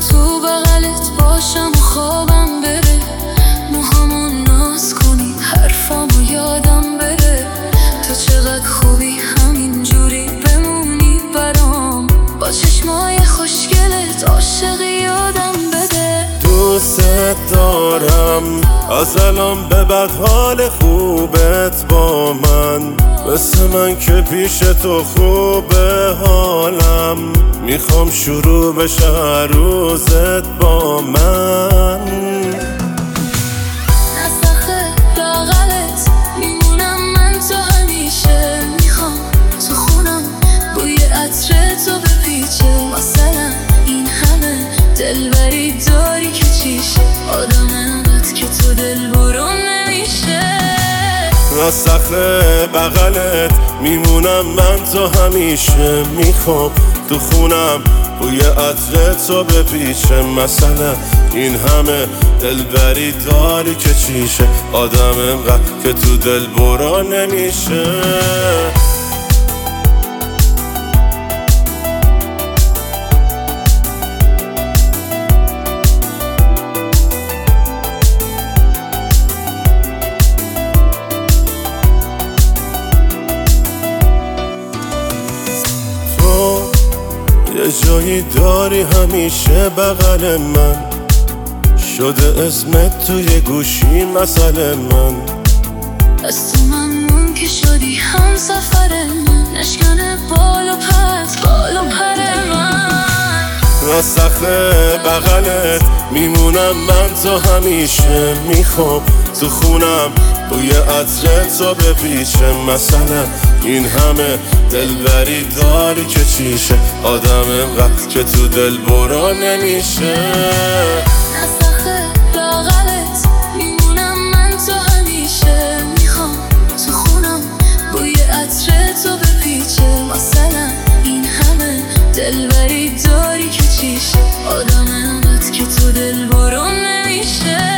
تو بغلت باشم و خوابم بره، موهامو ناز کنی حرفامو یادم بره. تو چقدر خوبی همین جوری بمونی برام، با چشمای خوشگلت عاشقی یادم بده. دوست دارم از الان به بعد حال خوبت با من، مثل من که پیش تو خوبه حالم. میخوام شروع بشه هر روزت با من. نسخه بغلت میمونم من تو همیشه، میخوام تو خونم بوی عطر تو بپیچه. مثلا این همه دلبری داری که چیشه، آدم انقدر که تو دل برون نمیشه. نسخه بغلت میمونم من تو همیشه، میخوام تو خونم بوی عطر تو بپیچه. مثلا این همه دلبری داری که چیشه، آدم انقدر که تو دل برا نمیشه. یه جایی داری همیشه بغل من، شده اسمت توی گوشی مسئله من. از تو ممنون که شدی هم سفر من، نشکنه بال و پر من. نسخه بغلت میمونم من تو همیشه، میخوام تو خونم بوی عطر تو بپیچه. مثلا این همه دلبری داری که چیشه، آدم انقدر که تو دل برا نمیشه. نسخه بغلت میمونم من تو همیشه، میخوام تو خونم بوی عطر تو بپیچه. مثلا این همه دلبری داری که چیشه، آدم انقدر که تو دل برون نمیشه.